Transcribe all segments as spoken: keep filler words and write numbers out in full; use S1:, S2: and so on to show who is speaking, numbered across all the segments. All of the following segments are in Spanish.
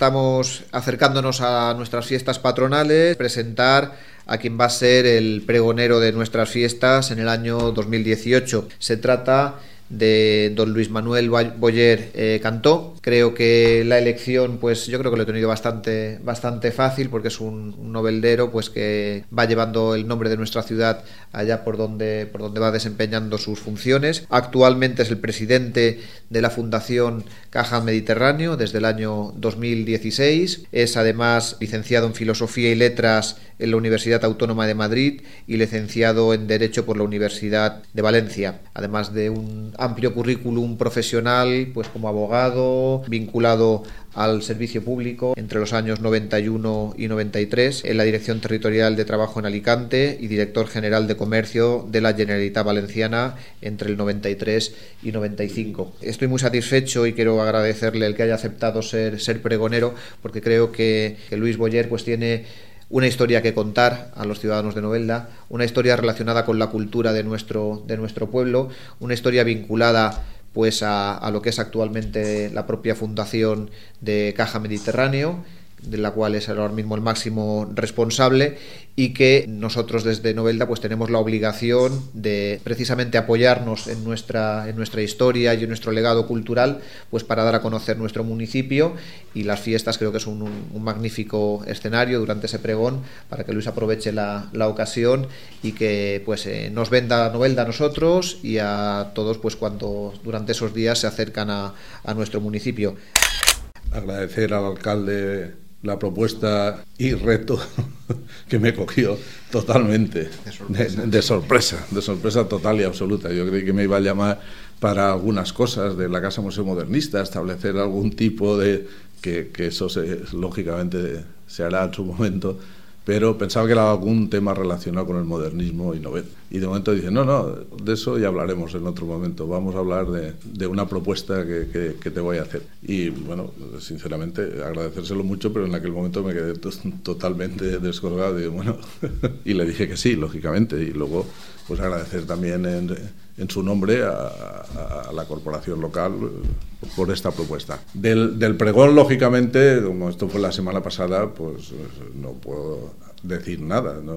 S1: estamos acercándonos a nuestras fiestas patronales, presentar a quien va a ser el pregonero de nuestras fiestas en el año dos mil dieciocho. Se trata de don Luis Manuel Boyer eh, Cantó. Creo que la elección, pues yo creo que lo he tenido bastante, bastante fácil, porque es un, un noveldero pues que va llevando el nombre de nuestra ciudad allá por donde, por donde va desempeñando sus funciones. Actualmente es el presidente de la Fundación Caja Mediterráneo desde el año dos mil dieciséis. Es además licenciado en Filosofía y Letras en la Universidad Autónoma de Madrid y licenciado en Derecho por la Universidad de Valencia, además de un amplio currículum profesional, pues como abogado, vinculado al servicio público entre los años noventa y uno y noventa y tres en la Dirección Territorial de Trabajo en Alicante y director general de Comercio de la Generalitat Valenciana entre el noventa y tres y noventa y cinco. Estoy muy satisfecho y quiero agradecerle el que haya aceptado ser, ser pregonero, porque creo que, que Luis Boyer pues tiene una historia que contar a los ciudadanos de Novelda, una historia relacionada con la cultura de nuestro, de nuestro pueblo, una historia vinculada pues a, a lo que es actualmente la propia fundación de Caja Mediterráneo, de la cual es ahora mismo el máximo responsable, y que nosotros desde Novelda pues tenemos la obligación de precisamente apoyarnos en nuestra, en nuestra historia y en nuestro legado cultural, pues para dar a conocer nuestro municipio, y las fiestas creo que es un, un, un magnífico escenario durante ese pregón para que Luis aproveche la, la ocasión y que pues eh, nos venda Novelda a nosotros y a todos pues cuando durante esos días se acercan a, a nuestro municipio.
S2: Agradecer al alcalde la propuesta y reto que me cogió totalmente de sorpresa. De, de sorpresa, de sorpresa total y absoluta. Yo creí que me iba a llamar para algunas cosas de la Casa Museo Modernista, establecer algún tipo de... que, que eso se, lógicamente se hará en su momento, pero pensaba que era algún tema relacionado con el modernismo y Novelda. Y de momento dice, no, no, de eso ya hablaremos en otro momento, vamos a hablar de, de una propuesta que, que, que te voy a hacer. Y bueno, sinceramente, agradecérselo mucho, pero en aquel momento me quedé totalmente descolgado y bueno, y le dije que sí, lógicamente, y luego pues agradecer también en, en su nombre a, a, a la corporación local por esta propuesta. Del, del pregón, lógicamente, como esto fue la semana pasada, pues no puedo decir nada. No,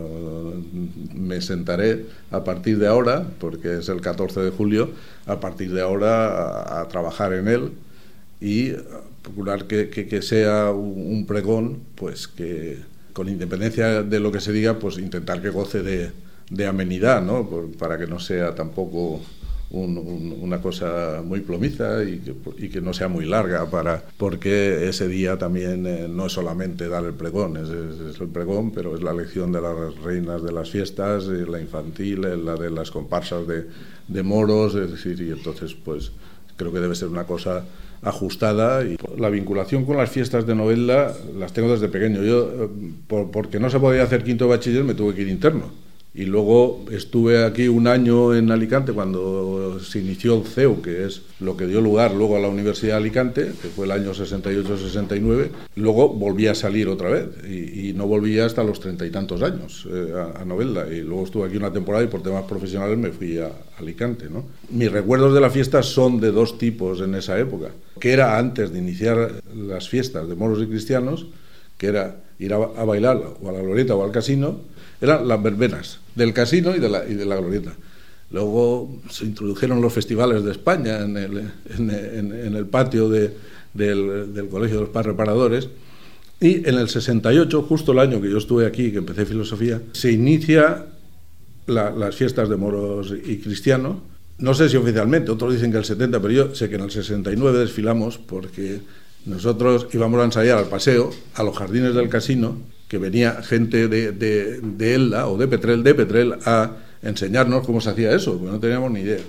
S2: me sentaré a partir de ahora, porque es el catorce de julio, a partir de ahora a, a trabajar en él y procurar que, que, que sea un, un pregón, pues que con independencia de lo que se diga, pues intentar que goce de, de amenidad, ¿no? Por, para que no sea tampoco Un, un, una cosa muy plomiza y que, y que no sea muy larga, para porque ese día también eh, no es solamente dar el pregón, es, es, es el pregón, pero es la elección de las reinas de las fiestas, eh, la infantil, eh, la de las comparsas de, de moros, es decir, y entonces pues creo que debe ser una cosa ajustada. Y la vinculación con las fiestas de Novelda las tengo desde pequeño. Yo, por, porque no se podía hacer quinto de bachiller, me tuve que ir interno. Y luego estuve aquí un año en Alicante cuando se inició el C E U, que es lo que dio lugar luego a la Universidad de Alicante, que fue el año sesenta y ocho sesenta y nueve. Luego volví a salir otra vez y, y no volví hasta los treinta y tantos años eh, a, a Novelda. Y luego estuve aquí una temporada y por temas profesionales me fui a Alicante, ¿no? Mis recuerdos de la fiesta son de dos tipos en esa época, que era antes de iniciar las fiestas de moros y cristianos, que era ir a, a bailar o a la glorieta o al casino. Eran las verbenas del casino y de la, y de la glorieta. Luego se introdujeron los festivales de España en el, en, en, en el patio de, del, del Colegio de los Padres Reparadores, y en el sesenta y ocho, justo el año que yo estuve aquí, que empecé filosofía, se inicia la, las fiestas de moros y cristianos. No sé si oficialmente, otros dicen que el setenta, pero yo sé que en el sesenta y nueve desfilamos porque nosotros íbamos a ensayar al paseo, a los jardines del casino, que venía gente de, de, de Elda o de Petrel, de Petrel a enseñarnos cómo se hacía eso, porque no teníamos ni idea.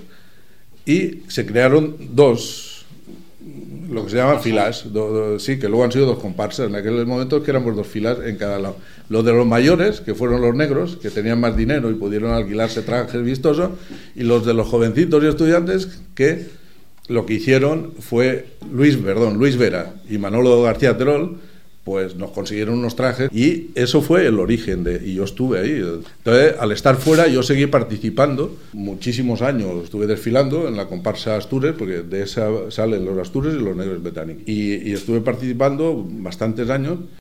S2: Y se crearon dos, lo que se llaman filas, do, do, sí, que luego han sido dos comparsas. En aquel momento que éramos dos filas en cada lado. Los de los mayores, que fueron los negros, que tenían más dinero y pudieron alquilarse trajes vistosos, y los de los jovencitos y estudiantes, que lo que hicieron fue Luis, perdón, Luis Vera y Manolo García Terol, pues nos consiguieron unos trajes y eso fue el origen de, y yo estuve ahí. Entonces, al estar fuera, yo seguí participando muchísimos años, estuve desfilando en la comparsa Astures, porque de esa salen los Astures y los Negros Británicos, y, y estuve participando bastantes años.